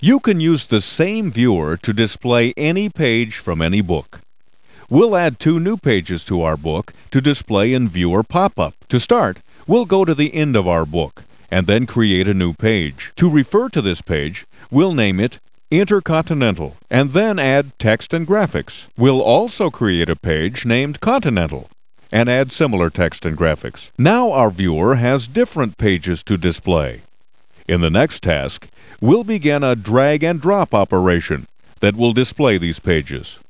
You can use the same viewer to display any page from any book. We'll add two new pages to our book to display in Viewer Pop-up. To start, we'll go to the end of our book and then create a new page. To refer to this page, we'll name it Intercontinental and then add text and graphics. We'll also create a page named Continental and add similar text and graphics. Now our viewer has different pages to display. In the next task, we'll begin a drag and drop operation that will display these pages.